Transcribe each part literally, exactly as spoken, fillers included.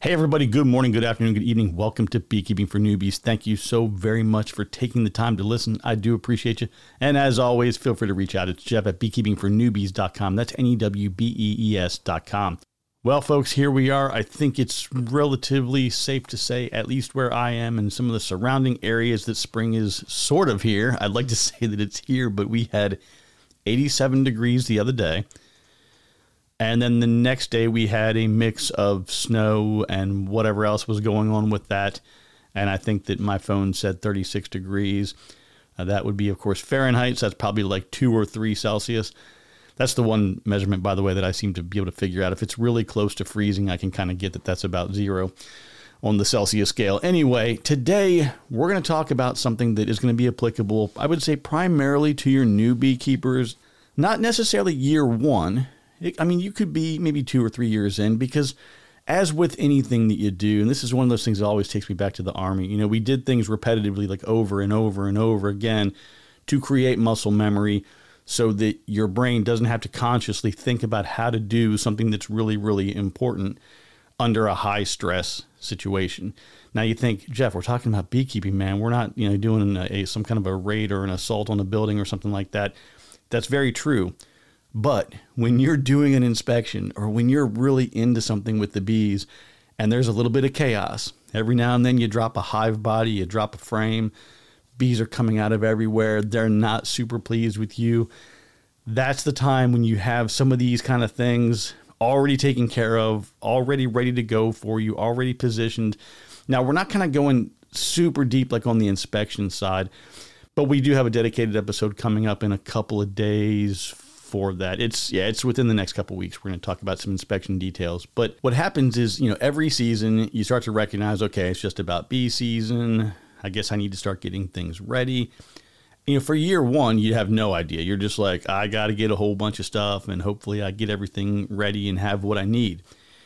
Hey everybody, good morning, good afternoon, good evening. Welcome to Beekeeping for Newbies. Thank you so very much for taking the time to listen. I do appreciate you. And as always, feel free to reach out. It's Jeff at beekeeping for newbies dot com. That's N E W B E E S dot com. Well, folks, here we are. I think it's relatively safe to say, at least where I am and some of the surrounding areas, that spring is sort of here. I'd like to say that it's here, but we had eighty-seven degrees the other day. And then the next day we had a mix of snow and whatever else was going on with that. And I think that my phone said thirty-six degrees. Uh, that would be, of course, Fahrenheit. So that's probably like two or three Celsius. That's the one measurement, by the way, that I seem to be able to figure out. If it's really close to freezing, I can kind of get that that's about zero on the Celsius scale. Anyway, today we're going to talk about something that is going to be applicable, I would say, primarily to your new beekeepers, not necessarily year one. I mean, you could be maybe two or three years in, because as with anything that you do, and this is one of those things that always takes me back to the Army, you know, we did things repetitively, like over and over and over again, to create muscle memory so that your brain doesn't have to consciously think about how to do something that's really, really important under a high stress situation. Now you think, Jeff, we're talking about beekeeping, man. We're not, you know, doing a, a some kind of a raid or an assault on a building or something like that. That's very true. But when you're doing an inspection, or when you're really into something with the bees and there's a little bit of chaos, every now and then you drop a hive body, you drop a frame, bees are coming out of everywhere, they're not super pleased with you. That's the time when you have some of these kind of things already taken care of, already ready to go for you, already positioned. Now, we're not kind of going super deep like on the inspection side, but we do have a dedicated episode coming up in a couple of days for that. It's yeah, it's within the next couple of weeks. We're going to talk about some inspection details. But what happens is, you know, every season you start to recognize, okay, it's just about bee season. I guess I need to start getting things ready. You know, for year one, you have no idea. You're just like, I got to get a whole bunch of stuff and hopefully I get everything ready and have what I need.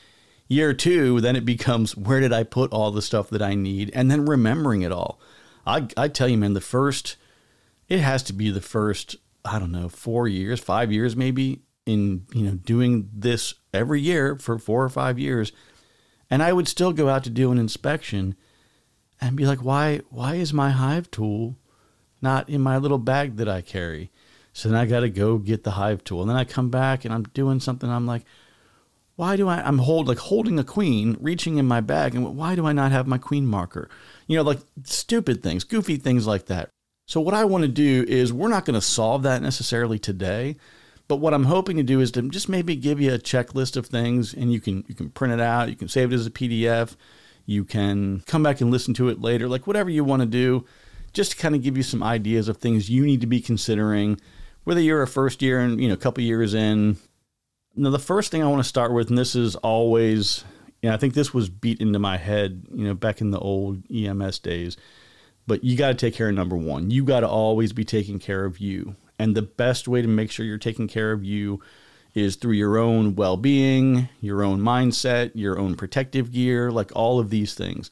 Year two, then it becomes, where did I put all the stuff that I need? And then remembering it all. I, I tell you, man, the first, it has to be the first, I don't know, four years, five years maybe, in, you know, doing this every year for four or five years. And I would still go out to do an inspection and be like, why, why is my hive tool not in my little bag that I carry? So then I got to go get the hive tool. And then I come back and I'm doing something. I'm like, why do I, I'm hold, like holding a queen, reaching in my bag. And why do I not have my queen marker? You know, like stupid things, goofy things like that. So what I want to do is, we're not going to solve that necessarily today, but what I'm hoping to do is to just maybe give you a checklist of things, and you can you can print it out, you can save it as a P D F, you can come back and listen to it later, like whatever you want to do, just to kind of give you some ideas of things you need to be considering, whether you're a first year and, you know, a couple years in. Now, the first thing I want to start with, and this is always, you know, I think this was beat into my head, you know, back in the old E M S days. But you got to take care of number one. You got to always be taking care of you. And the best way to make sure you're taking care of you is through your own well-being, your own mindset, your own protective gear, like all of these things.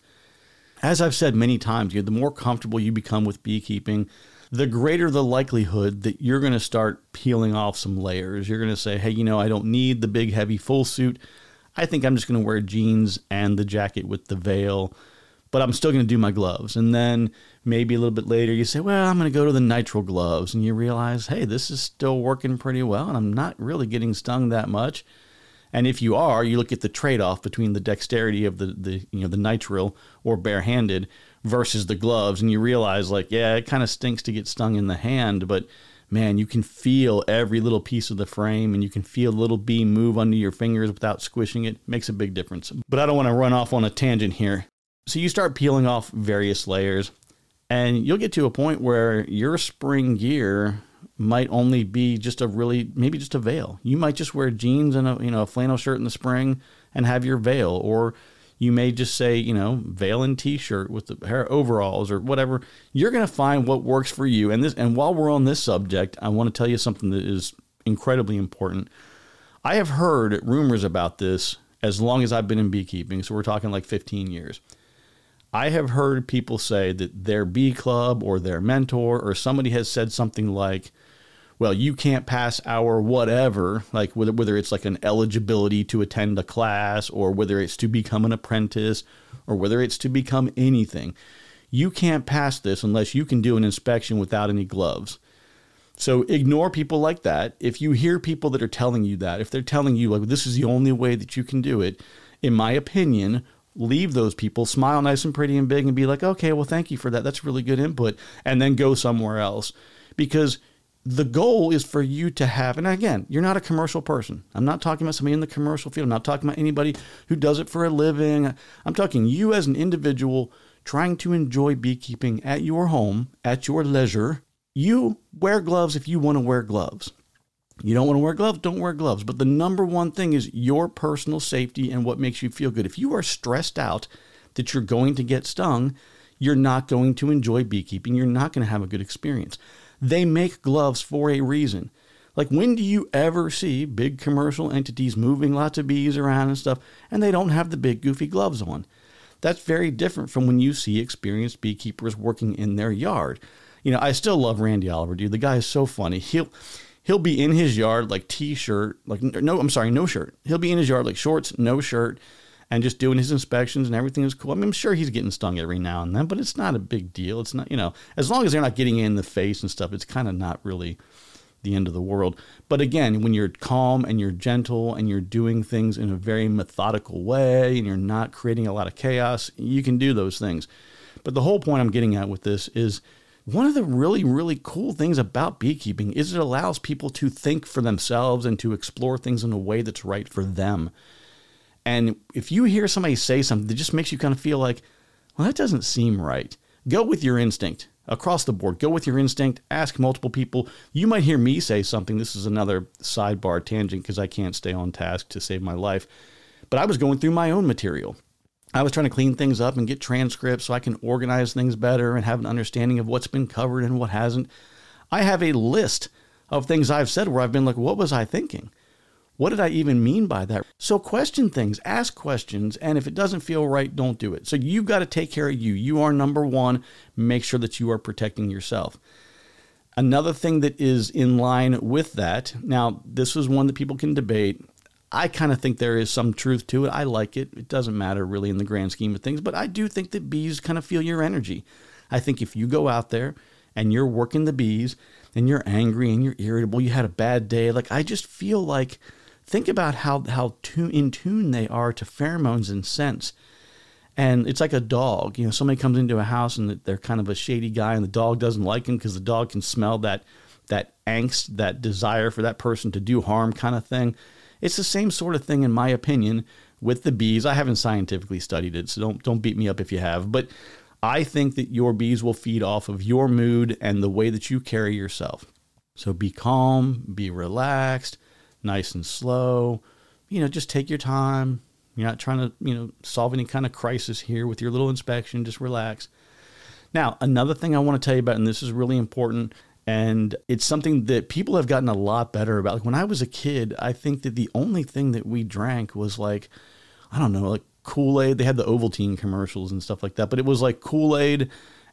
As I've said many times, you know, the more comfortable you become with beekeeping, the greater the likelihood that you're going to start peeling off some layers. You're going to say, hey, you know, I don't need the big, heavy full suit. I think I'm just going to wear jeans and the jacket with the veil, but I'm still going to do my gloves. And then maybe a little bit later you say, well, I'm going to go to the nitrile gloves. And you realize, hey, this is still working pretty well, and I'm not really getting stung that much. And if you are, you look at the trade-off between the dexterity of the, the you know, the nitrile or barehanded versus the gloves. And you realize, like, yeah, it kind of stinks to get stung in the hand, but man, you can feel every little piece of the frame, and you can feel a little bee move under your fingers without squishing it. It makes a big difference. But I don't want to run off on a tangent here. So you start peeling off various layers, and you'll get to a point where your spring gear might only be just a really, maybe just a veil. You might just wear jeans and a, you know, a flannel shirt in the spring and have your veil, or you may just say, you know, veil and t-shirt with the hair overalls or whatever. You're going to find what works for you. And this, and while we're on this subject, I want to tell you something that is incredibly important. I have heard rumors about this as long as I've been in beekeeping. So we're talking like fifteen years. I have heard people say that their bee club or their mentor or somebody has said something like, well, you can't pass our whatever, like whether, whether it's like an eligibility to attend a class or whether it's to become an apprentice or whether it's to become anything. You can't pass this unless you can do an inspection without any gloves. So ignore people like that. If you hear people that are telling you that, if they're telling you like this is the only way that you can do it, in my opinion, leave those people, smile nice and pretty and big and be like, okay, well, thank you for that. That's really good input. And then go somewhere else. Because the goal is for you to have, and again, you're not a commercial person. I'm not talking about somebody in the commercial field. I'm not talking about anybody who does it for a living. I'm talking you as an individual trying to enjoy beekeeping at your home, at your leisure. You wear gloves if you want to wear gloves. You don't want to wear gloves, don't wear gloves. But the number one thing is your personal safety and what makes you feel good. If you are stressed out that you're going to get stung, you're not going to enjoy beekeeping. You're not going to have a good experience. They make gloves for a reason. Like, when do you ever see big commercial entities moving lots of bees around and stuff, and they don't have the big goofy gloves on? That's very different from when you see experienced beekeepers working in their yard. You know, I still love Randy Oliver, dude. The guy is so funny. He'll he'll be in his yard like t-shirt, like no, I'm sorry, no shirt. He'll be in his yard like shorts, no shirt, and just doing his inspections and everything is cool. I mean, I'm sure he's getting stung every now and then, but it's not a big deal. It's not, you know, as long as they're not getting in the face and stuff, it's kind of not really the end of the world. But again, when you're calm and you're gentle and you're doing things in a very methodical way and you're not creating a lot of chaos, you can do those things. But the whole point I'm getting at with this is one of the really, really cool things about beekeeping is it allows people to think for themselves and to explore things in a way that's right for them. And if you hear somebody say something that just makes you kind of feel like, well, that doesn't seem right, go with your instinct across the board. Go with your instinct. Ask multiple people. You might hear me say something. This is another sidebar tangent because I can't stay on task to save my life. But I was going through my own material. I was trying to clean things up and get transcripts so I can organize things better and have an understanding of what's been covered and what hasn't. I have a list of things I've said where I've been like, what was I thinking? What did I even mean by that? So question things, ask questions, and if it doesn't feel right, don't do it. So you've got to take care of you. You are number one. Make sure that you are protecting yourself. Another thing that is in line with that, now this is one that people can debate. I kind of think there is some truth to it. I like it. It doesn't matter really in the grand scheme of things, but I do think that bees kind of feel your energy. I think if you go out there and you're working the bees and you're angry and you're irritable, you had a bad day, like I just feel like, think about how, how tune, in tune they are to pheromones and scents. And it's like a dog. You know, somebody comes into a house and they're kind of a shady guy and the dog doesn't like him because the dog can smell that, that angst, that desire for that person to do harm kind of thing. It's the same sort of thing, in my opinion, with the bees. I haven't scientifically studied it, so don't don't beat me up if you have. But I think that your bees will feed off of your mood and the way that you carry yourself. So be calm, be relaxed, nice and slow. You know, just take your time. You're not trying to, you know, solve any kind of crisis here with your little inspection. Just relax. Now, another thing I want to tell you about, and this is really important, and it's something that people have gotten a lot better about. Like when I was a kid, I think that the only thing that we drank was like, I don't know, like Kool-Aid. They had the Ovaltine commercials and stuff like that, but it was like Kool-Aid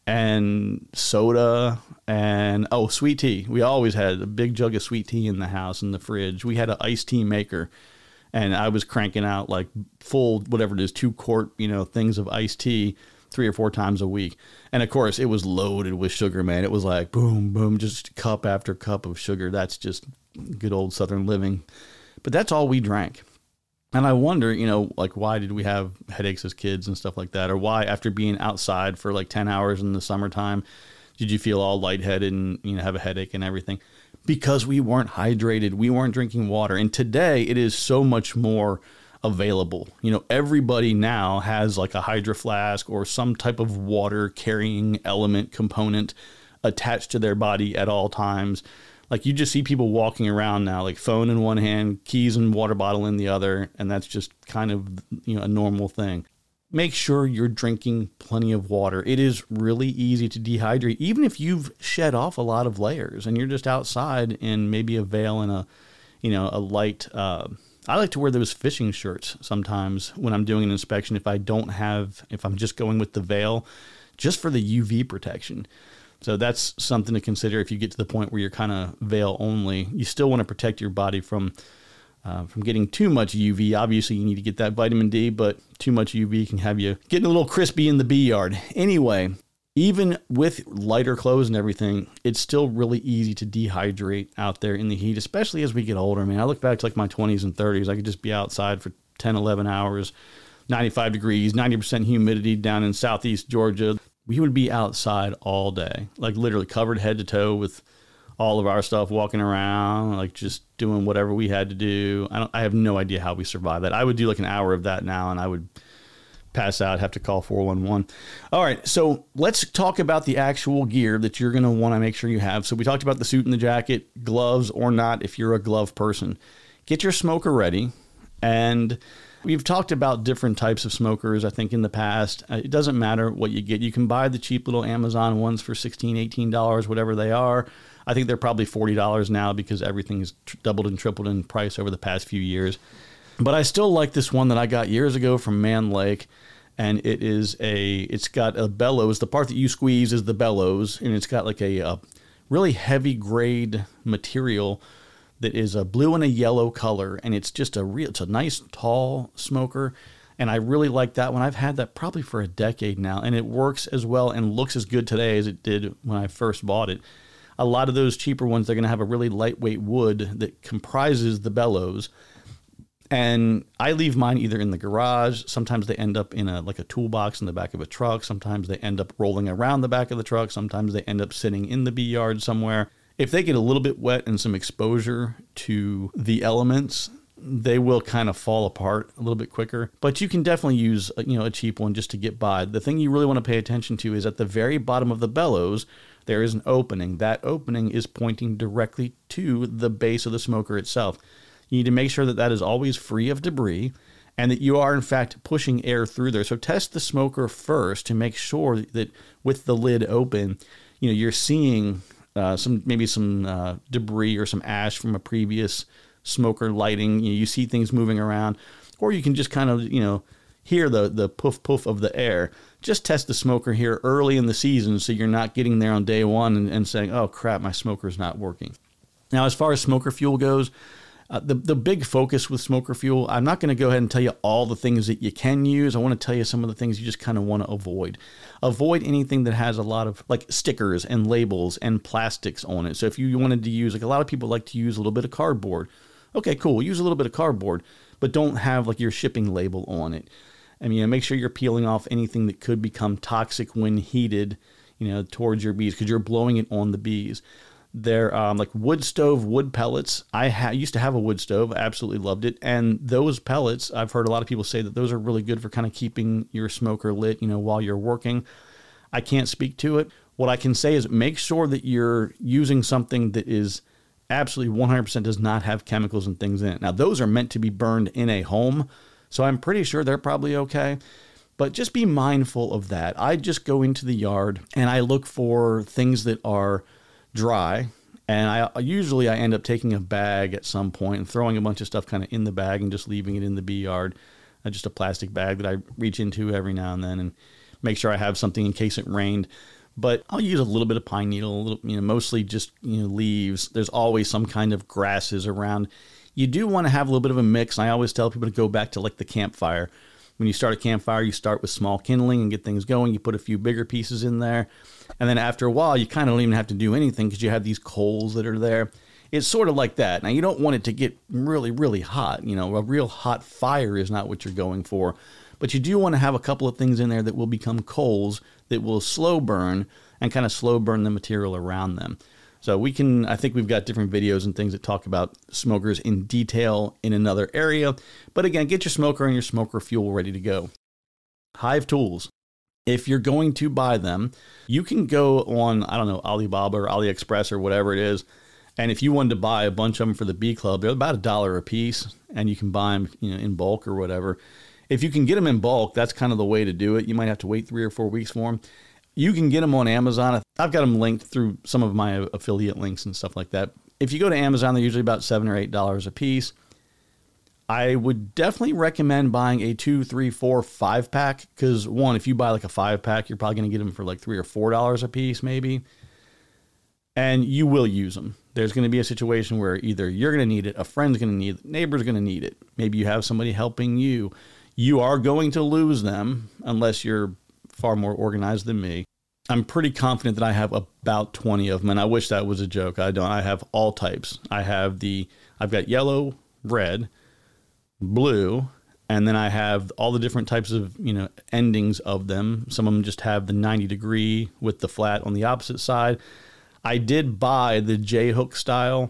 and soda and, oh, sweet tea. We always had a big jug of sweet tea in the house in the fridge. We had an iced tea maker, and I was cranking out like full, whatever it is, two quart, you know, things of iced tea three or four times a week. And of course it was loaded with sugar, man. It was like boom, boom, just cup after cup of sugar. That's just good old Southern living. But that's all we drank. And I wonder, you know, like why did we have headaches as kids and stuff like that? Or why after being outside for like ten hours in the summertime, did you feel all lightheaded and, you know, have a headache and everything? Because we weren't hydrated. We weren't drinking water. And today it is so much more available. You know, everybody now has like a Hydro Flask or some type of water carrying element component attached to their body at all times. Like you just see people walking around now, like phone in one hand, keys and water bottle in the other. And that's just kind of, you know, a normal thing. Make sure you're drinking plenty of water. It is really easy to dehydrate, even if you've shed off a lot of layers and you're just outside in maybe a veil and a, you know, a light, uh, I like to wear those fishing shirts sometimes when I'm doing an inspection if I don't have, if I'm just going with the veil, just for the U V protection. So that's something to consider if you get to the point where you're kind of veil only. You still want to protect your body from uh, from getting too much U V. Obviously, you need to get that vitamin D, but too much U V can have you getting a little crispy in the bee yard. Anyway, even with lighter clothes and everything, it's still really easy to dehydrate out there in the heat, especially as we get older. Man, I look back to like my twenties and thirties. I could just be outside for ten, eleven hours, ninety-five degrees, ninety percent humidity down in southeast Georgia. We would be outside all day, like literally covered head to toe with all of our stuff, walking around, like just doing whatever we had to do. I don't, I have no idea how we survived that. I would do like an hour of that now and I would pass out, have to call four one one. All right, so let's talk about the actual gear that you're going to want to make sure you have. So we talked about the suit and the jacket, gloves or not if you're a glove person. Get your smoker ready. And we've talked about different types of smokers, I think, in the past. Uh, it doesn't matter what you get. You can buy the cheap little Amazon ones for sixteen dollars, eighteen dollars, whatever they are. I think they're probably forty dollars now because everything has tr- doubled and tripled in price over the past few years. But I still like this one that I got years ago from Man Lake. And it is a, it's got a bellows. The part that you squeeze is the bellows. And it's got like a, a really heavy grade material that is a blue and a yellow color, and it's just a real, it's a nice tall smoker, and I really like that one. I've had that probably for a decade now, and it works as well and looks as good today as it did when I first bought it. A lot of those cheaper ones, they're going to have a really lightweight wood that comprises the bellows, and I leave mine either in the garage. Sometimes they end up in a like a toolbox in the back of a truck. Sometimes they end up rolling around the back of the truck. Sometimes they end up sitting in the bee yard somewhere. If they get a little bit wet and some exposure to the elements, they will kind of fall apart a little bit quicker. But you can definitely use, you know, a cheap one just to get by. The thing you really want to pay attention to is at the very bottom of the bellows, there is an opening. That opening is pointing directly to the base of the smoker itself. You need to make sure that that is always free of debris and that you are, in fact, pushing air through there. So test the smoker first to make sure that with the lid open, you know, you're seeing Uh, some maybe some uh, debris or some ash from a previous smoker lighting. You know, you see things moving around, or you can just kind of, you know, hear the the poof poof of the air. Just test the smoker here early in the season so you're not getting there on day one and, and saying, oh crap, my smoker's not working. Now, as far as smoker fuel goes, uh, the, the big focus with smoker fuel, I'm not going to go ahead and tell you all the things that you can use. I want to tell you some of the things you just kind of want to avoid. Avoid anything that has a lot of like stickers and labels and plastics on it. So if you wanted to use, like a lot of people like to use a little bit of cardboard. Okay, cool. Use a little bit of cardboard, but don't have like your shipping label on it. I mean, you know, make sure you're peeling off anything that could become toxic when heated, you know, towards your bees because you're blowing it on the bees. They're um, like wood stove, wood pellets. I ha- used to have a wood stove. I absolutely loved it. And those pellets, I've heard a lot of people say that those are really good for kind of keeping your smoker lit, you know, while you're working. I can't speak to it. What I can say is make sure that you're using something that is absolutely one hundred percent does not have chemicals and things in it. Now, those are meant to be burned in a home, so I'm pretty sure they're probably okay. But just be mindful of that. I just go into the yard and I look for things that are dry, and I usually I end up taking a bag at some point and throwing a bunch of stuff kind of in the bag and just leaving it in the bee yard, uh, just a plastic bag that I reach into every now and then and make sure I have something in case it rained. But I'll use a little bit of pine needle, a little, you know, mostly just, you know, leaves. There's always some kind of grasses around. You do want to have a little bit of a mix. And I always tell people to go back to like the campfire. When you start a campfire, you start with small kindling and get things going. You put a few bigger pieces in there. And then after a while, you kind of don't even have to do anything because you have these coals that are there. It's sort of like that. Now, you don't want it to get really, really hot. You know, a real hot fire is not what you're going for. But you do want to have a couple of things in there that will become coals that will slow burn and kind of slow burn the material around them. So we can, I think we've got different videos and things that talk about smokers in detail in another area. But again, get your smoker and your smoker fuel ready to go. Hive tools. If you're going to buy them, you can go on, I don't know, Alibaba or AliExpress or whatever it is. And if you wanted to buy a bunch of them for the bee club, they're about a dollar a piece and you can buy them, you know, in bulk or whatever. If you can get them in bulk, that's kind of the way to do it. You might have to wait three or four weeks for them. You can get them on Amazon. I've got them linked through some of my affiliate links and stuff like that. If you go to Amazon, they're usually about seven or eight dollars a piece. I would definitely recommend buying a two, three, four, five pack because one, if you buy like a five pack, you're probably going to get them for like three or four dollars a piece, maybe. And you will use them. There's going to be a situation where either you're going to need it, a friend's going to need it, neighbor's going to need it. Maybe you have somebody helping you. You are going to lose them unless you're far more organized than me. I'm pretty confident that I have about twenty of them, and I wish that was a joke. I don't. I have all types. I have the, I've got yellow, red, blue, and then I have all the different types of, you know, endings of them. Some of them just have the ninety degree with the flat on the opposite side. I did buy the J-hook style,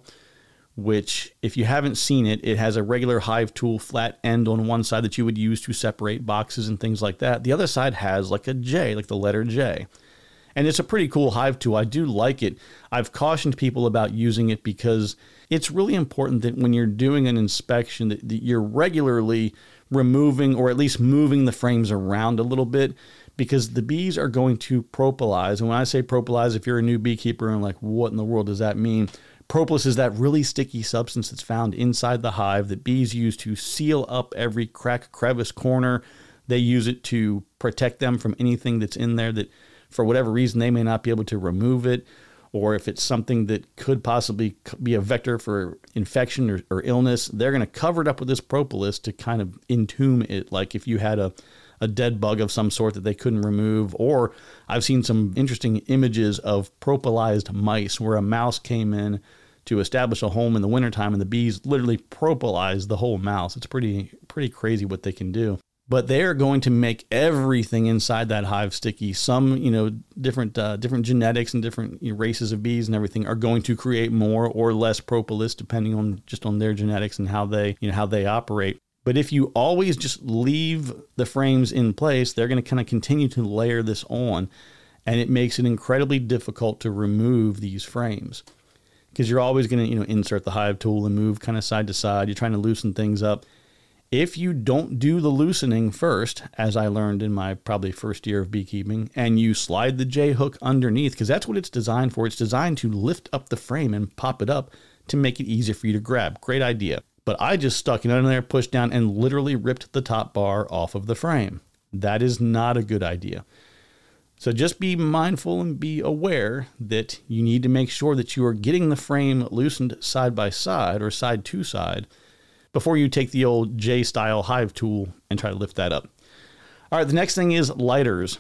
which if you haven't seen it, it has a regular hive tool flat end on one side that you would use to separate boxes and things like that. The other side has like a J, like the letter J. And it's a pretty cool hive tool. I do like it. I've cautioned people about using it because it's really important that when you're doing an inspection that, that you're regularly removing or at least moving the frames around a little bit, because the bees are going to propolis. And when I say propolis, if you're a new beekeeper and like, what in the world does that mean? Propolis is that really sticky substance that's found inside the hive that bees use to seal up every crack, crevice, corner. They use it to protect them from anything that's in there that for whatever reason they may not be able to remove it, or if it's something that could possibly be a vector for infection or, or illness, they're going to cover it up with this propolis to kind of entomb it. Like if you had a, a dead bug of some sort that they couldn't remove, or I've seen some interesting images of propolized mice where a mouse came in to establish a home in the wintertime and the bees literally propolized the whole mouse. It's pretty, pretty crazy what they can do. But they are going to make everything inside that hive sticky. Some, you know, different uh, different genetics and different you know, races of bees and everything are going to create more or less propolis depending on just on their genetics and how they, you know, how they operate. But if you always just leave the frames in place, they're going to kind of continue to layer this on, and it makes it incredibly difficult to remove these frames because you're always going to, you know, insert the hive tool and move kind of side to side. You're trying to loosen things up. If you don't do the loosening first, as I learned in my probably first year of beekeeping, and you slide the J-hook underneath, because that's what it's designed for. It's designed to lift up the frame and pop it up to make it easier for you to grab. Great idea. But I just stuck it under there, pushed down, and literally ripped the top bar off of the frame. That is not a good idea. So just be mindful and be aware that you need to make sure that you are getting the frame loosened side by side or side to side before you take the old J-style hive tool and try to lift that up. All right, the next thing is lighters.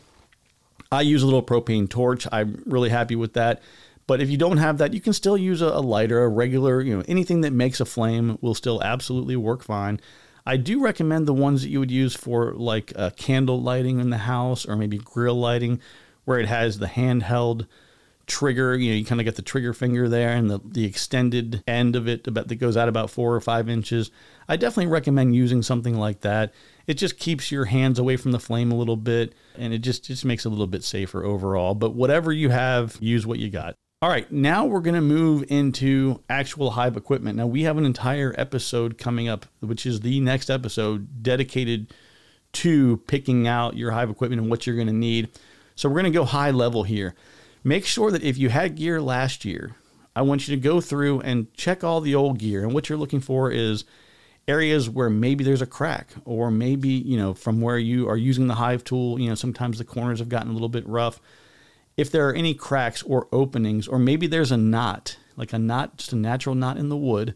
I use a little propane torch. I'm really happy with that. But if you don't have that, you can still use a, a lighter, a regular, you know, anything that makes a flame will still absolutely work fine. I do recommend the ones that you would use for like uh, candle lighting in the house or maybe grill lighting, where it has the handheld trigger. You know, you kind of get the trigger finger there and the, the extended end of it about, that goes out about four or five inches. I definitely recommend using something like that. It just keeps your hands away from the flame a little bit, and it just, just makes it a little bit safer overall. But whatever you have, use what you got. All right, now we're going to move into actual hive equipment. Now, we have an entire episode coming up, which is the next episode dedicated to picking out your hive equipment and what you're going to need. So we're going to go high level here. Make sure that if you had gear last year, I want you to go through and check all the old gear. And what you're looking for is areas where maybe there's a crack, or maybe, you know, from where you are using the hive tool, you know, sometimes the corners have gotten a little bit rough. If there are any cracks or openings, or maybe there's a knot, like a knot, just a natural knot in the wood,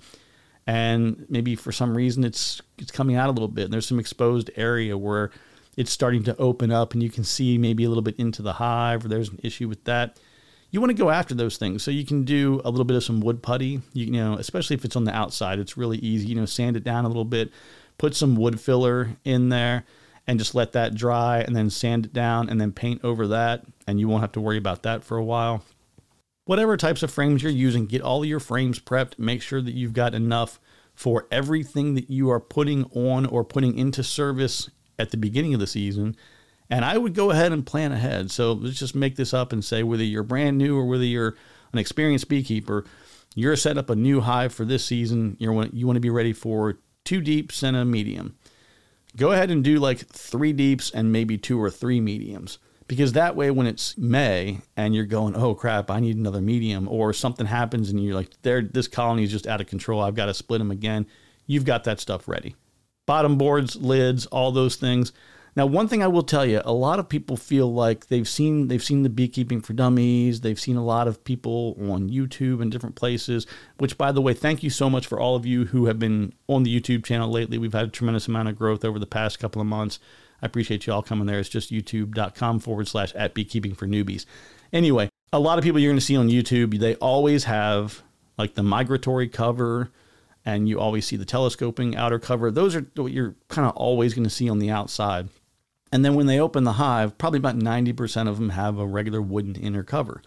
and maybe for some reason it's it's coming out a little bit, and there's some exposed area where it's starting to open up and you can see maybe a little bit into the hive, or there's an issue with that. You want to go after those things. So you can do a little bit of some wood putty, you know, especially if it's on the outside, it's really easy, you know, sand it down a little bit, put some wood filler in there and just let that dry, and then sand it down and then paint over that. And you won't have to worry about that for a while. Whatever types of frames you're using, get all of your frames prepped. Make sure that you've got enough for everything that you are putting on or putting into service at the beginning of the season. And I would go ahead and plan ahead. So let's just make this up and say whether you're brand new or whether you're an experienced beekeeper, you're set up a new hive for this season. You're, you want to be ready for two deeps and a medium. Go ahead and do like three deeps and maybe two or three mediums. Because that way, when it's May and you're going, oh crap, I need another medium, or something happens and you're like, there, this colony is just out of control, I've got to split them again, you've got that stuff ready. Bottom boards, lids, all those things. Now, one thing I will tell you, a lot of people feel like they've seen they've seen the Beekeeping for Dummies. They've seen a lot of people on YouTube and different places, which, by the way, thank you so much for all of you who have been on the YouTube channel lately. We've had a tremendous amount of growth over the past couple of months. I appreciate you all coming there. It's just youtube.com forward slash at beekeeping for newbies. Anyway, a lot of people you're going to see on YouTube, they always have like the migratory cover, and you always see the telescoping outer cover. Those are what you're kind of always going to see on the outside. And then when they open the hive, probably about ninety percent of them have a regular wooden inner cover.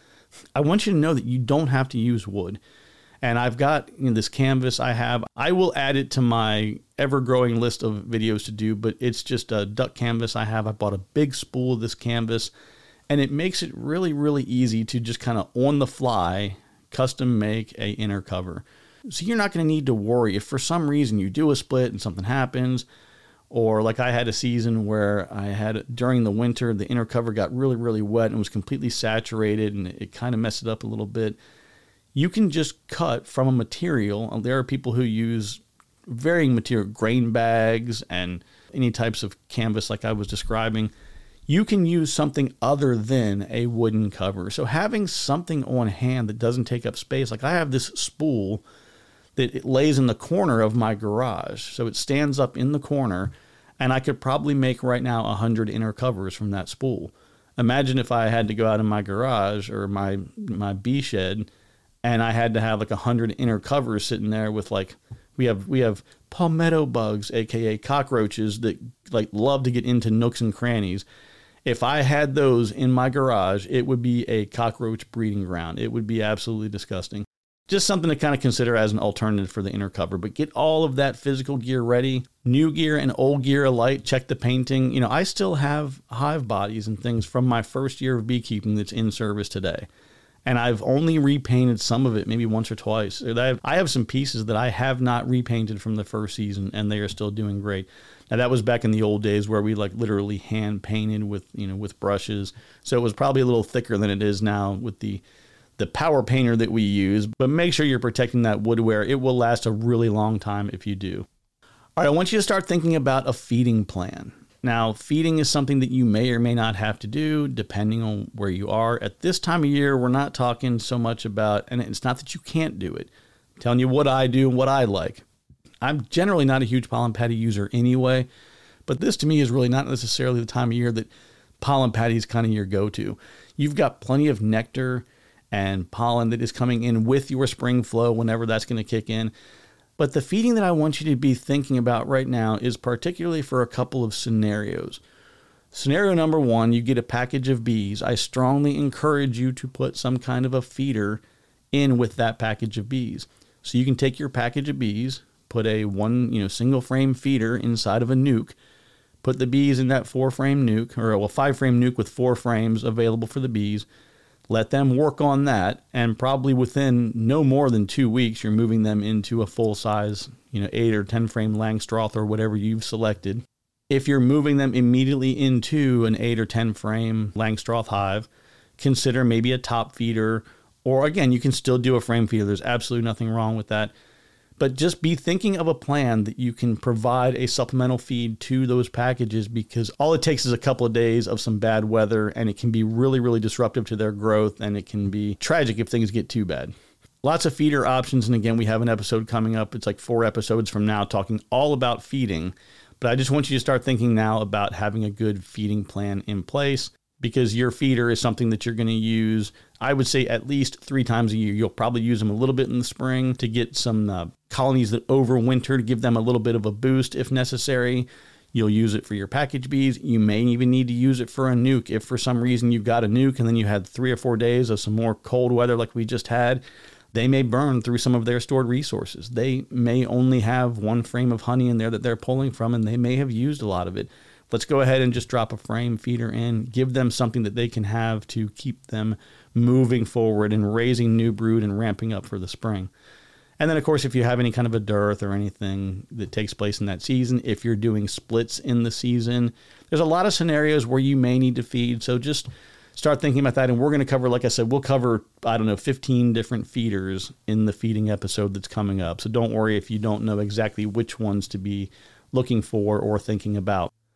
I want you to know that you don't have to use wood. And I've got, you know, this canvas I have. I will add it to my ever-growing list of videos to do, but it's just a duck canvas I have. I bought a big spool of this canvas, and it makes it really, really easy to just kind of on the fly custom make a inner cover. So you're not going to need to worry if for some reason you do a split and something happens. Or like I had a season where I had, during the winter, the inner cover got really, really wet and was completely saturated, and it kind of messed it up a little bit. You can just cut from a material. There are people who use varying material, grain bags and any types of canvas like I was describing. You can use something other than a wooden cover. So having something on hand that doesn't take up space, like I have this spool that it lays in the corner of my garage. So it stands up in the corner, and I could probably make right now one hundred inner covers from that spool. Imagine if I had to go out in my garage or my my bee shed, and I had to have like one hundred inner covers sitting there with like, we have we have palmetto bugs, aka cockroaches, that like love to get into nooks and crannies. If I had those in my garage, it would be a cockroach breeding ground. It would be absolutely disgusting. Just something to kind of consider as an alternative for the inner cover. But get all of that physical gear ready. New gear and old gear alike. Check the painting. You know, I still have hive bodies and things from my first year of beekeeping that's in service today. And I've only repainted some of it, maybe once or twice. I have some pieces that I have not repainted from the first season, and they are still doing great. Now, that was back in the old days where we like literally hand painted with, you know, with brushes. So it was probably a little thicker than it is now with the the power painter that we use, but make sure you're protecting that woodware. It will last a really long time if you do. All right, I want you to start thinking about a feeding plan. Now, feeding is something that you may or may not have to do depending on where you are. At this time of year, we're not talking so much about, and it's not that you can't do it. I'm telling you what I do and what I like. I'm generally not a huge pollen patty user anyway, but this to me is really not necessarily the time of year that pollen patty is kind of your go-to. You've got plenty of nectar and pollen that is coming in with your spring flow whenever that's going to kick in. But the feeding that I want you to be thinking about right now is particularly for a couple of scenarios. Scenario number one, you get a package of bees. I strongly encourage you to put some kind of a feeder in with that package of bees. So you can take your package of bees, put a one, you know, single frame feeder inside of a nuke, put the bees in that four frame nuke, or a five frame nuke with four frames available for the bees. Let them work on that, and probably within no more than two weeks, you're moving them into a full-size, you know, eight or ten frame Langstroth or whatever you've selected. If you're moving them immediately into an eight or ten frame Langstroth hive, consider maybe a top feeder, or again, you can still do a frame feeder. There's absolutely nothing wrong with that. But just be thinking of a plan that you can provide a supplemental feed to those packages, because all it takes is a couple of days of some bad weather, and it can be really, really disruptive to their growth, and it can be tragic if things get too bad. Lots of feeder options, and again, we have an episode coming up. It's like four episodes from now talking all about feeding. But I just want you to start thinking now about having a good feeding plan in place, because your feeder is something that you're going to use, I would say, at least three times a year. You'll probably use them a little bit in the spring to get some uh, colonies that overwinter, to give them a little bit of a boost if necessary. You'll use it for your package bees. You may even need to use it for a nuke. If for some reason you've got a nuke and then you had three or four days of some more cold weather like we just had, they may burn through some of their stored resources. They may only have one frame of honey in there that they're pulling from, and they may have used a lot of it. Let's go ahead and just drop a frame feeder in, give them something that they can have to keep them moving forward and raising new brood and ramping up for the spring. And then, of course, if you have any kind of a dearth or anything that takes place in that season, if you're doing splits in the season, there's a lot of scenarios where you may need to feed. So just start thinking about that. And we're going to cover, like I said, we'll cover, I don't know, fifteen different feeders in the feeding episode that's coming up. So don't worry if you don't know exactly which ones to be looking for or thinking about.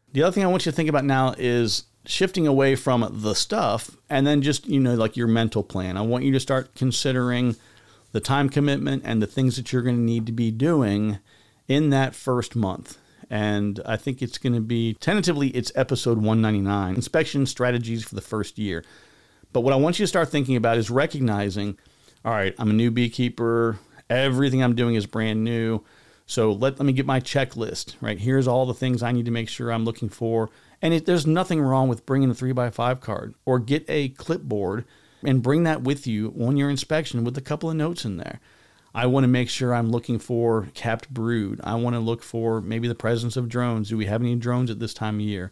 The other thing I want you to think about now is shifting away from the stuff and then just, you know, like your mental plan. I want you to start considering the time commitment and the things that you're going to need to be doing in that first month. And I think it's going to be, tentatively, it's episode one ninety-nine, Inspection Strategies for the First Year. But what I want you to start thinking about is recognizing, all right, I'm a new beekeeper. Everything I'm doing is brand new. So let, let me get my checklist, right? Here's all the things I need to make sure I'm looking for. And it, there's nothing wrong with bringing a three by five card, or get a clipboard and bring that with you on your inspection with a couple of notes in there. I want to make sure I'm looking for capped brood. I want to look for maybe the presence of drones. Do we have any drones at this time of year?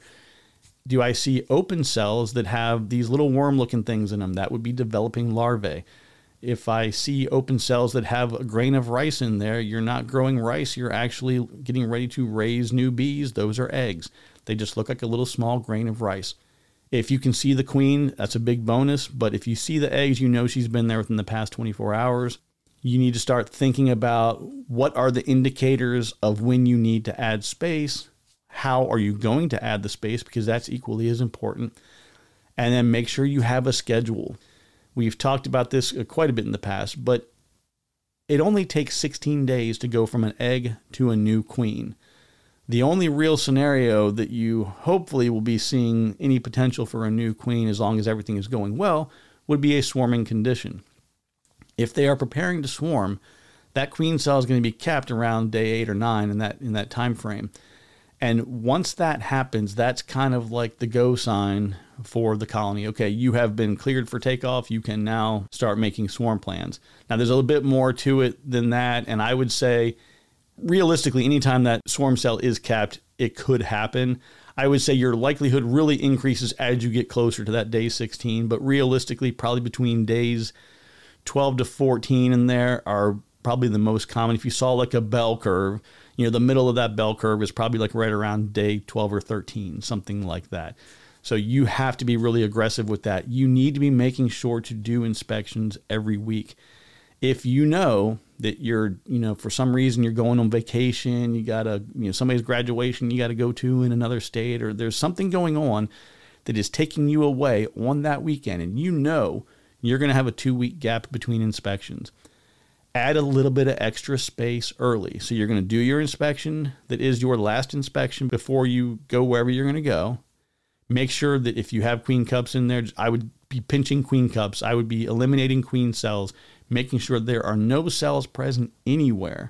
Do I see open cells that have these little worm-looking things in them? That would be developing larvae. If I see open cells that have a grain of rice in there, you're not growing rice. You're actually getting ready to raise new bees. Those are eggs. They just look like a little small grain of rice. If you can see the queen, that's a big bonus. But if you see the eggs, you know she's been there within the past twenty-four hours. You need to start thinking about what are the indicators of when you need to add space. How are you going to add the space? Because that's equally as important. And then make sure you have a schedule. We've talked about this quite a bit in the past, but it only takes sixteen days to go from an egg to a new queen. The only real scenario that you hopefully will be seeing any potential for a new queen, as long as everything is going well, would be a swarming condition. If they are preparing to swarm, that queen cell is going to be capped around day eight or nine in that in that time frame. And once that happens, that's kind of like the go sign for the colony. Okay, you have been cleared for takeoff. You can now start making swarm plans. Now, there's a little bit more to it than that. And I would say, realistically, anytime that swarm cell is capped, it could happen. I would say your likelihood really increases as you get closer to that day sixteen. But realistically, probably between days twelve to fourteen in there are probably the most common. If you saw like a bell curve, you know, the middle of that bell curve is probably like right around day twelve or thirteen, something like that. So you have to be really aggressive with that. You need to be making sure to do inspections every week. If you know that you're, you know, for some reason you're going on vacation, you got a, you know, somebody's graduation you got to go to in another state, or there's something going on that is taking you away on that weekend, and you know you're going to have a two-week gap between inspections, add a little bit of extra space early. So you're going to do your inspection that is your last inspection before you go wherever you're going to go. Make sure that if you have queen cups in there, I would be pinching queen cups. I would be eliminating queen cells, making sure there are no cells present anywhere,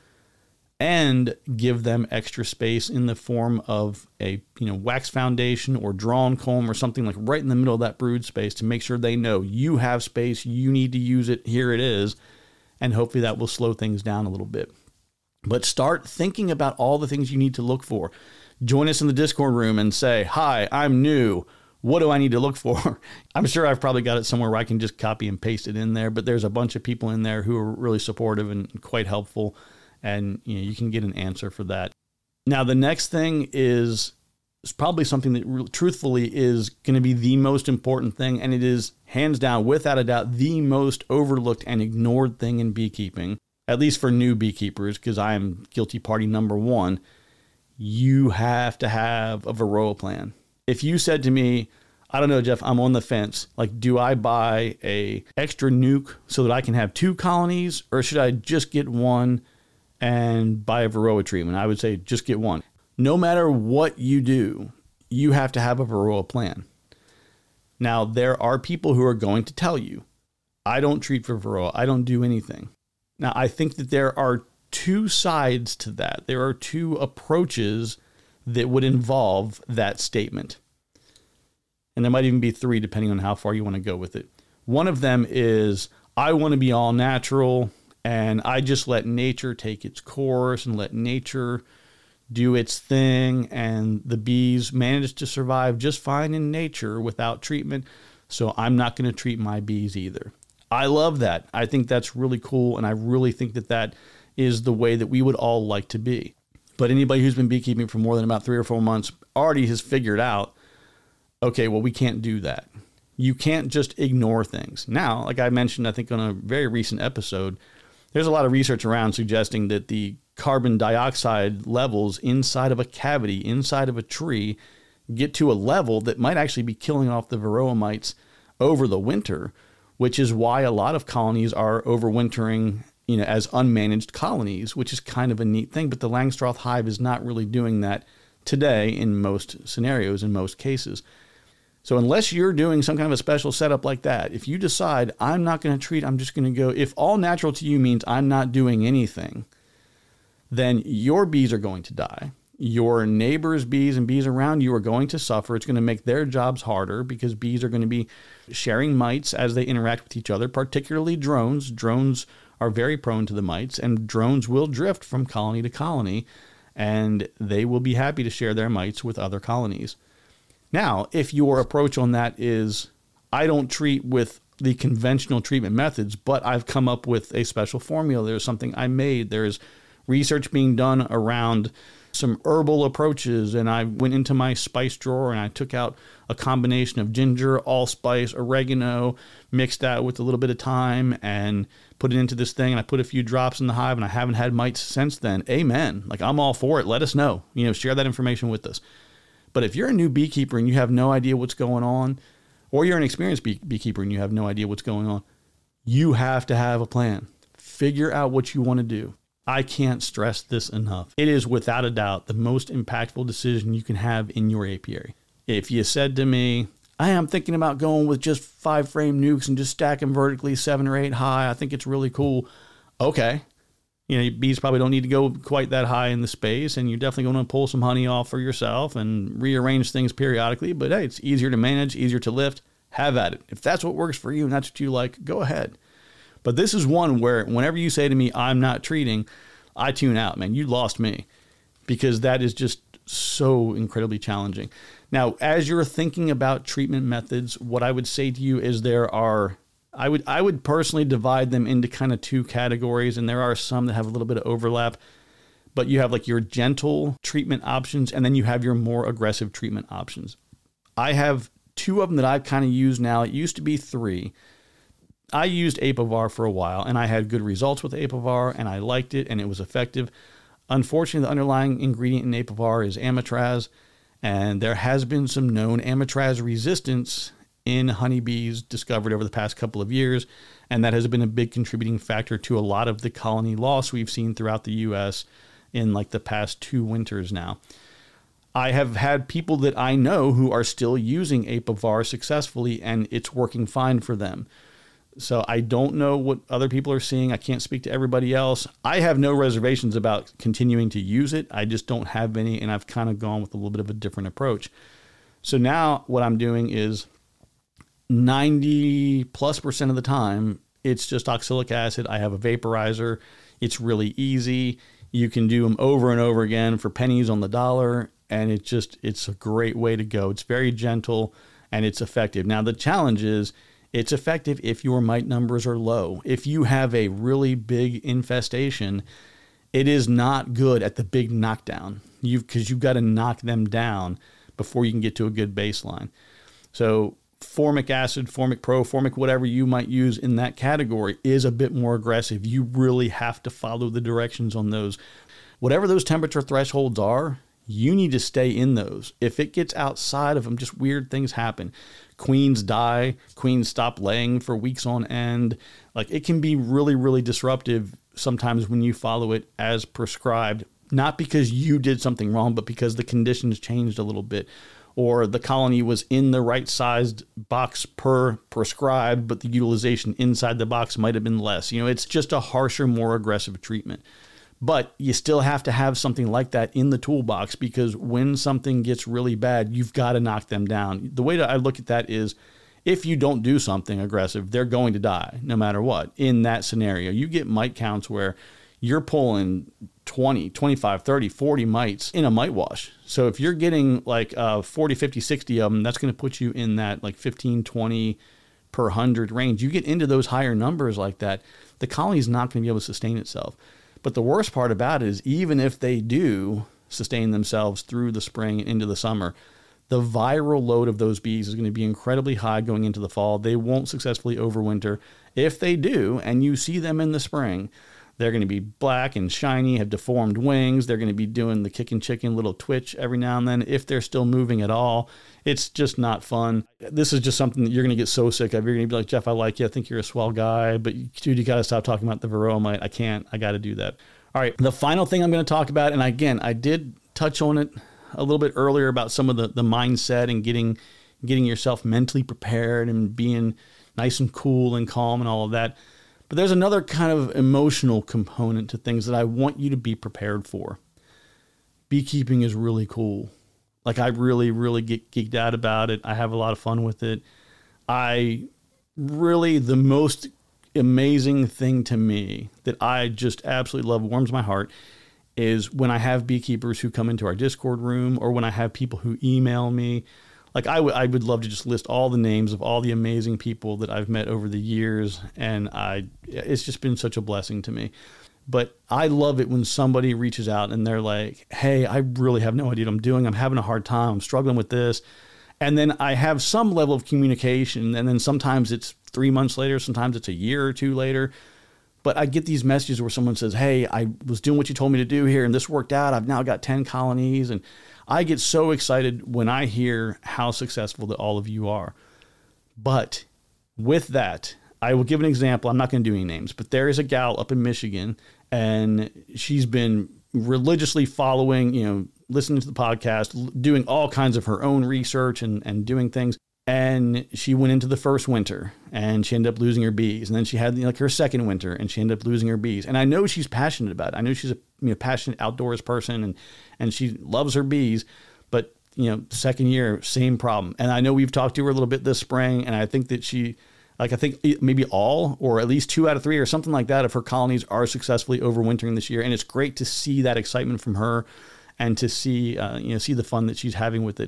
and give them extra space in the form of a, you know, wax foundation or drawn comb or something like right in the middle of that brood space to make sure they know you have space, you need to use it, here it is. And hopefully that will slow things down a little bit. But start thinking about all the things you need to look for. Join us in the Discord room and say, hi, I'm new. What do I need to look for? I'm sure I've probably got it somewhere where I can just copy and paste it in there, but there's a bunch of people in there who are really supportive and quite helpful. And you know, you can get an answer for that. Now, the next thing is, is probably something that re- truthfully is going to be the most important thing. And it is hands down, without a doubt, the most overlooked and ignored thing in beekeeping, at least for new beekeepers, because I am guilty party number one. You have to have a Varroa plan. If you said to me, I don't know, Jeff, I'm on the fence. Like, do I buy a extra nuke so that I can have two colonies, or should I just get one and buy a Varroa treatment? I would say just get one. No matter what you do, you have to have a Varroa plan. Now, there are people who are going to tell you, I don't treat for Varroa. I don't do anything. Now, I think that there are two sides to that. There are two approaches that would involve that statement. And there might even be three, depending on how far you want to go with it. One of them is, I want to be all natural, and I just let nature take its course and let nature do its thing, and the bees manage to survive just fine in nature without treatment, so I'm not going to treat my bees either. I love that. I think that's really cool, and I really think that that is the way that we would all like to be. But anybody who's been beekeeping for more than about three or four months already has figured out, okay, well, we can't do that. You can't just ignore things. Now, like I mentioned, I think on a very recent episode, there's a lot of research around suggesting that the carbon dioxide levels inside of a cavity, inside of a tree, get to a level that might actually be killing off the varroa mites over the winter, which is why a lot of colonies are overwintering, you know, as unmanaged colonies, which is kind of a neat thing. But the Langstroth hive is not really doing that today in most scenarios, in most cases. So unless you're doing some kind of a special setup like that, if you decide I'm not going to treat, I'm just going to go, if all natural to you means I'm not doing anything, then your bees are going to die. Your neighbors' bees and bees around you are going to suffer. It's going to make their jobs harder because bees are going to be sharing mites as they interact with each other, particularly drones. Drones are very prone to the mites, and drones will drift from colony to colony, and they will be happy to share their mites with other colonies. Now, if your approach on that is, I don't treat with the conventional treatment methods, but I've come up with a special formula, there's something I made, there's research being done around some herbal approaches, and I went into my spice drawer and I took out a combination of ginger, allspice, oregano, mixed that with a little bit of thyme and put it into this thing, and I put a few drops in the hive, and I haven't had mites since then. Amen. Like, I'm all for it. Let us know. You know, share that information with us. But if you're a new beekeeper and you have no idea what's going on, or you're an experienced bee- beekeeper and you have no idea what's going on, you have to have a plan. Figure out what you want to do. I can't stress this enough. It is without a doubt the most impactful decision you can have in your apiary. If you said to me, I am thinking about going with just five frame nukes and just stack them vertically seven or eight high, I think it's really cool. Okay. You know, bees probably don't need to go quite that high in the space, and you're definitely going to pull some honey off for yourself and rearrange things periodically. But hey, it's easier to manage, easier to lift. Have at it. If that's what works for you and that's what you like, go ahead. But this is one where whenever you say to me, I'm not treating, I tune out, man. You lost me, because that is just so incredibly challenging. Now, as you're thinking about treatment methods, what I would say to you is there are I would I would personally divide them into kind of two categories, and there are some that have a little bit of overlap, but you have like your gentle treatment options, and then you have your more aggressive treatment options. I have two of them that I've kind of used now. It used to be three. I used Apivar for a while, and I had good results with Apivar, and I liked it, and it was effective. Unfortunately, the underlying ingredient in Apivar is amitraz, and there has been some known amitraz resistance in honeybees discovered over the past couple of years, and that has been a big contributing factor to a lot of the colony loss we've seen throughout the U S in like the past two winters now. I have had people that I know who are still using Apivar successfully, and it's working fine for them. So I don't know what other people are seeing. I can't speak to everybody else. I have no reservations about continuing to use it. I just don't have any, and I've kind of gone with a little bit of a different approach. So now what I'm doing is ninety plus percent of the time, it's just oxalic acid. I have a vaporizer. It's really easy. You can do them over and over again for pennies on the dollar. And it just, it's a great way to go. It's very gentle and it's effective. Now, the challenge is it's effective if your mite numbers are low. If you have a really big infestation, it is not good at the big knockdown. You've, because you've got to knock them down before you can get to a good baseline. So formic acid, formic pro, formic whatever you might use in that category is a bit more aggressive. You really have to follow the directions on those. Whatever those temperature thresholds are, you need to stay in those. If it gets outside of them, just weird things happen. Queens die. Queens stop laying for weeks on end. Like, it can be really, really disruptive sometimes when you follow it as prescribed, not because you did something wrong, but because the conditions changed a little bit, or the colony was in the right sized box per prescribed, but the utilization inside the box might have been less. You know, it's just a harsher, more aggressive treatment. But you still have to have something like that in the toolbox, because when something gets really bad, you've got to knock them down. The way that I look at that is, if you don't do something aggressive, they're going to die no matter what. In that scenario, you get mite counts where you're pulling twenty, twenty-five, thirty, forty mites in a mite wash. So if you're getting like uh, forty, fifty, sixty of them, that's going to put you in that like fifteen, twenty per one hundred range. You get into those higher numbers like that, the colony is not going to be able to sustain itself. But the worst part about it is, even if they do sustain themselves through the spring and into the summer, the viral load of those bees is going to be incredibly high going into the fall. They won't successfully overwinter. If they do, and you see them in the spring, They're going to be black and shiny, have deformed wings. They're going to be doing the kicking chicken little twitch every now and then, if they're still moving at all. It's just not fun. This is just something that you're going to get so sick of. You're going to be like, Jeff, I like you. I think you're a swell guy, but dude, you got to stop talking about the Varroa mite. I can't. I got to do that. All right. The final thing I'm going to talk about, and again, I did touch on it a little bit earlier about some of the, the mindset and getting getting yourself mentally prepared and being nice and cool and calm and all of that. But there's another kind of emotional component to things that I want you to be prepared for. Beekeeping is really cool. Like, I really, really get geeked out about it. I have a lot of fun with it. I really, the most amazing thing to me that I just absolutely love, warms my heart, is when I have beekeepers who come into our Discord room, or when I have people who email me. Like, I, w- I would love to just list all the names of all the amazing people that I've met over the years. And I, it's just been such a blessing to me. But I love it when somebody reaches out and they're like, hey, I really have no idea what I'm doing. I'm having a hard time. I'm struggling with this. And then I have some level of communication. And then sometimes it's three months later. Sometimes it's a year or two later. But I get these messages where someone says, hey, I was doing what you told me to do here, and this worked out. I've now got ten colonies. And I get so excited when I hear how successful that all of you are. But with that, I will give an example. I'm not going to do any names, but there is a gal up in Michigan, and she's been religiously following, you know, listening to the podcast, doing all kinds of her own research and, and doing things. And she went into the first winter and she ended up losing her bees. And then she had, you know, like her second winter and she ended up losing her bees. And I know she's passionate about it. I know she's a you know, passionate outdoors person and, and she loves her bees. But, you know, second year, same problem. And I know we've talked to her a little bit this spring. And I think that she, like, I think maybe all or at least two out of three or something like that of her colonies are successfully overwintering this year. And it's great to see that excitement from her and to see, uh, you know, see the fun that she's having with it.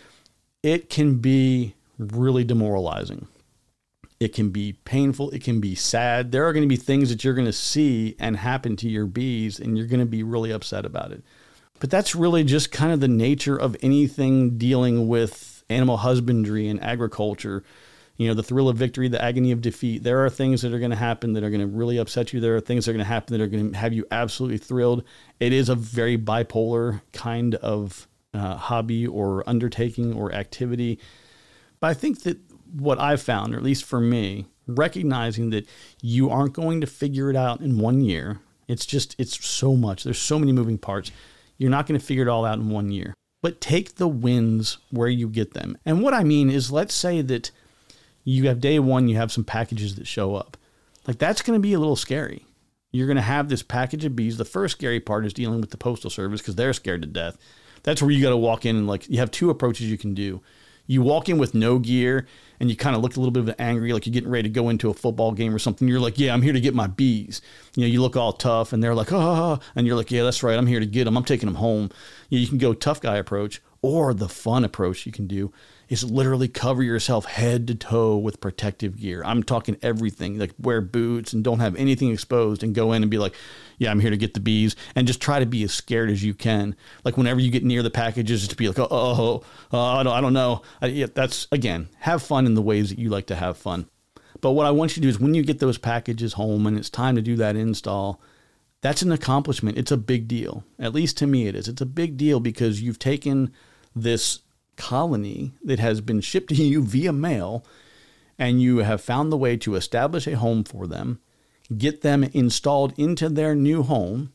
It can be really demoralizing. It can be painful. It can be sad. There are going to be things that you're going to see and happen to your bees, and you're going to be really upset about it. But that's really just kind of the nature of anything dealing with animal husbandry and agriculture. You know, the thrill of victory, the agony of defeat. There are things that are going to happen that are going to really upset you. There are things that are going to happen that are going to have you absolutely thrilled. It is a very bipolar kind of uh, hobby or undertaking or activity. But I think that what I've found, or at least for me, recognizing that you aren't going to figure it out in one year. It's just, it's so much. There's so many moving parts. You're not going to figure it all out in one year. But take the wins where you get them. And what I mean is, let's say that you have day one, you have some packages that show up. Like, that's going to be a little scary. You're going to have this package of bees. The first scary part is dealing with the Postal Service because they're scared to death. That's where you got to walk in and, like, you have two approaches you can do. You walk in with no gear and you kind of look a little bit angry, like you're getting ready to go into a football game or something. You're like, yeah, I'm here to get my bees. You know, you look all tough and they're like, oh, and you're like, yeah, that's right. I'm here to get them. I'm taking them home. You know, you can go tough guy approach, or the fun approach you can do is literally cover yourself head to toe with protective gear. I'm talking everything, like wear boots and don't have anything exposed and go in and be like, yeah, I'm here to get the bees, and just try to be as scared as you can. Like whenever you get near the packages, just to be like, oh, oh, oh I don't, I don't know. I, yeah, that's, again, have fun in the ways that you like to have fun. But what I want you to do is when you get those packages home and it's time to do that install, that's an accomplishment. It's a big deal. At least to me it is. It's a big deal because you've taken this colony that has been shipped to you via mail, and you have found the way to establish a home for them, get them installed into their new home,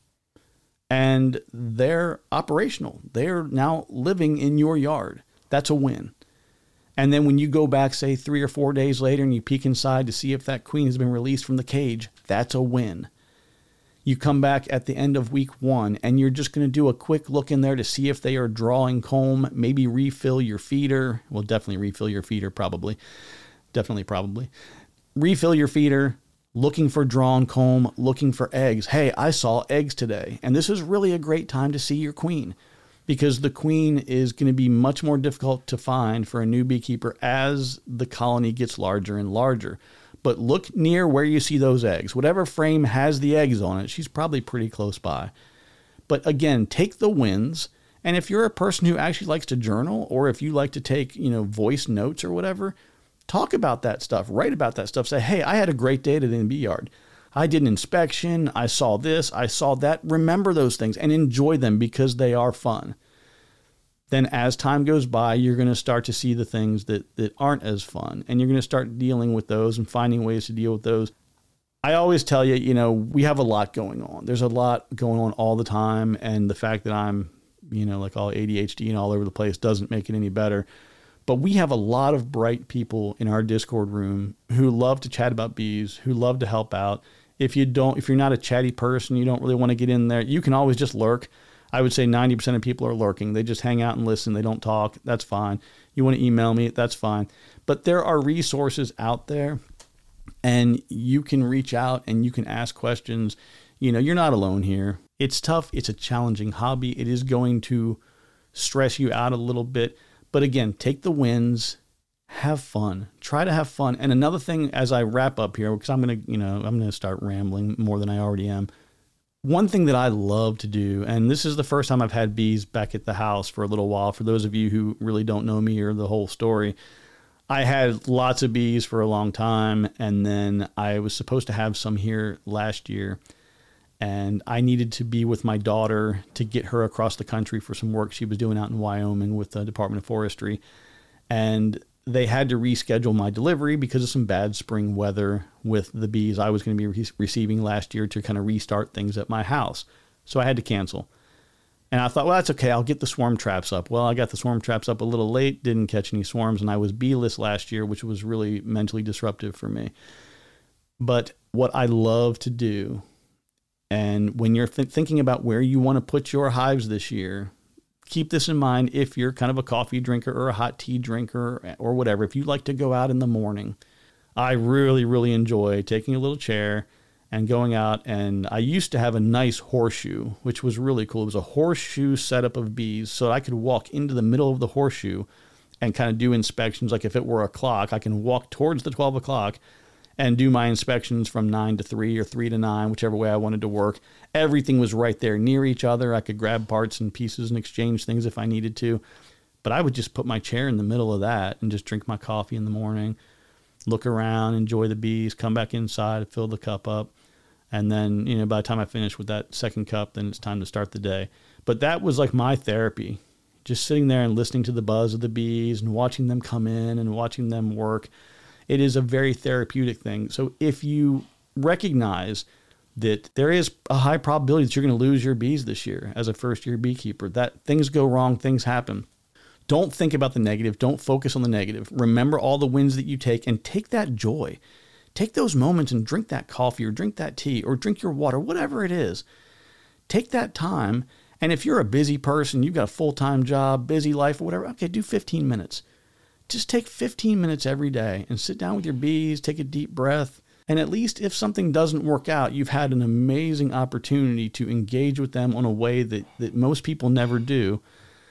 and they're operational. They're now living in your yard. That's a win. And then when you go back, say, three or four days later and you peek inside to see if that queen has been released from the cage, that's a win. You come back at the end of week one and you're just going to do a quick look in there to see if they are drawing comb, maybe refill your feeder. Well, definitely refill your feeder, probably. Definitely, probably. Refill your feeder, looking for drawn comb, looking for eggs. Hey, I saw eggs today. And this is really a great time to see your queen, because the queen is going to be much more difficult to find for a new beekeeper as the colony gets larger and larger. But look near where you see those eggs. Whatever frame has the eggs on it, she's probably pretty close by. But again, take the wins. And if you're a person who actually likes to journal, or if you like to take, you know, voice notes or whatever, talk about that stuff, write about that stuff. Say, hey, I had a great day today in the bee yard. I did an inspection, I saw this, I saw that. Remember those things and enjoy them because they are fun. Then as time goes by, you're going to start to see the things that, that aren't as fun, and you're going to start dealing with those and finding ways to deal with those. I always tell you, you know, we have a lot going on. There's a lot going on all the time, and the fact that I'm, you know, like all A D H D and all over the place doesn't make it any better. But we have a lot of bright people in our Discord room who love to chat about bees, who love to help out. If you don't, if you're not a chatty person, you don't really want to get in there, you can always just lurk. I would say ninety percent of people are lurking. They just hang out and listen. They don't talk. That's fine. You want to email me? That's fine. But there are resources out there, and you can reach out and you can ask questions. You know, you're not alone here. It's tough. It's a challenging hobby. It is going to stress you out a little bit. But again, take the wins, have fun, try to have fun. And another thing as I wrap up here, because I'm going to, you know, I'm going to start rambling more than I already am. One thing that I love to do, and this is the first time I've had bees back at the house for a little while, for those of you who really don't know me or the whole story, I had lots of bees for a long time, and then I was supposed to have some here last year, and I needed to be with my daughter to get her across the country for some work she was doing out in Wyoming with the Department of Forestry, and they had to reschedule my delivery because of some bad spring weather with the bees I was going to be re- receiving last year to kind of restart things at my house. So I had to cancel. And I thought, well, that's okay. I'll get the swarm traps up. Well, I got the swarm traps up a little late, didn't catch any swarms, and I was beeless last year, which was really mentally disruptive for me. But what I love to do, and when you're th- thinking about where you want to put your hives this year, keep this in mind if you're kind of a coffee drinker or a hot tea drinker or whatever. If you like to go out in the morning, I really, really enjoy taking a little chair and going out. And I used to have a nice horseshoe, which was really cool. It was a horseshoe setup of bees, so I could walk into the middle of the horseshoe and kind of do inspections. Like if it were a clock, I can walk towards the twelve o'clock and do my inspections from nine to three or three to nine, whichever way I wanted to work. Everything was right there near each other. I could grab parts and pieces and exchange things if I needed to. But I would just put my chair in the middle of that and just drink my coffee in the morning, look around, enjoy the bees, come back inside, fill the cup up. And then, you know, by the time I finish with that second cup, then it's time to start the day. But that was like my therapy, just sitting there and listening to the buzz of the bees and watching them come in and watching them work. It is a very therapeutic thing. So if you recognize that there is a high probability that you're going to lose your bees this year as a first-year beekeeper, that things go wrong, things happen. Don't think about the negative. Don't focus on the negative. Remember all the wins that you take and take that joy. Take those moments and drink that coffee or drink that tea or drink your water, whatever it is. Take that time. And if you're a busy person, you've got a full-time job, busy life, or whatever, okay, do fifteen minutes. Just take fifteen minutes every day and sit down with your bees, take a deep breath. And at least if something doesn't work out, you've had an amazing opportunity to engage with them on a way that, that most people never do.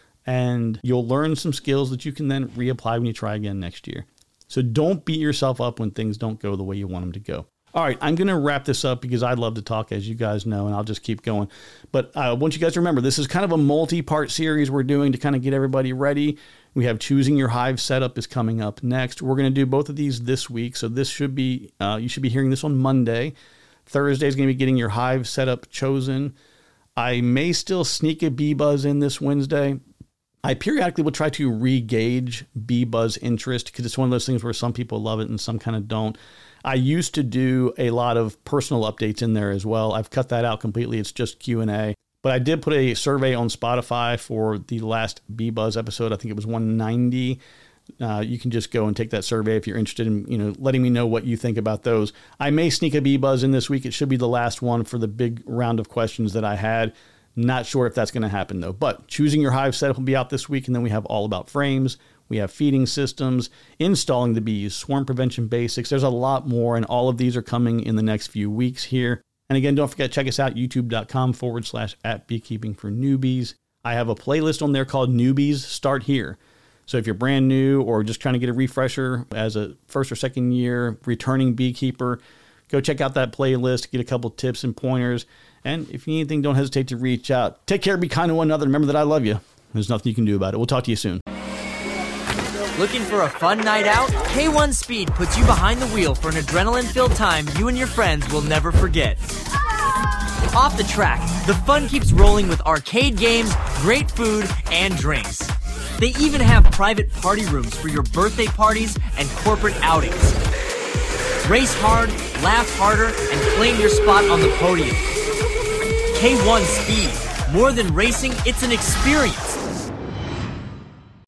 And you'll learn some skills that you can then reapply when you try again next year. So don't beat yourself up when things don't go the way you want them to go. All right, I'm going to wrap this up because I love to talk, as you guys know, and I'll just keep going. But I want you guys to remember, this is kind of a multi-part series we're doing to kind of get everybody ready. We have Choosing Your Hive Setup is coming up next. We're going to do both of these this week, so this should be, uh, you should be hearing this on Monday. Thursday is going to be getting your hive setup chosen. I may still sneak a bee buzz in this Wednesday. I periodically will try to re-gauge bee buzz interest because it's one of those things where some people love it and some kind of don't. I used to do a lot of personal updates in there as well. I've cut that out completely. It's just Q and A. But I did put a survey on Spotify for the last Bee Buzz episode. I think it was one ninety. Uh, you can just go and take that survey if you're interested in, you know, letting me know what you think about those. I may sneak a Bee Buzz in this week. It should be the last one for the big round of questions that I had. Not sure if that's going to happen, though. But Choosing Your Hive Setup will be out this week. And then we have All About Frames. We have feeding systems, installing the bees, swarm prevention basics. There's a lot more, and all of these are coming in the next few weeks here. And again, don't forget, check us out, youtube.com forward slash at beekeeping for newbies. I have a playlist on there called Newbies Start Here. So if you're brand new or just trying to get a refresher as a first or second year returning beekeeper, go check out that playlist, get a couple tips and pointers. And if you need anything, don't hesitate to reach out. Take care, be kind to one another. Remember that I love you. There's nothing you can do about it. We'll talk to you soon. Looking for a fun night out? K one Speed puts you behind the wheel for an adrenaline-filled time you and your friends will never forget. Off the track, the fun keeps rolling with arcade games, great food, and drinks. They even have private party rooms for your birthday parties and corporate outings. Race hard, laugh harder, and claim your spot on the podium. K one Speed. More than racing, it's an experience.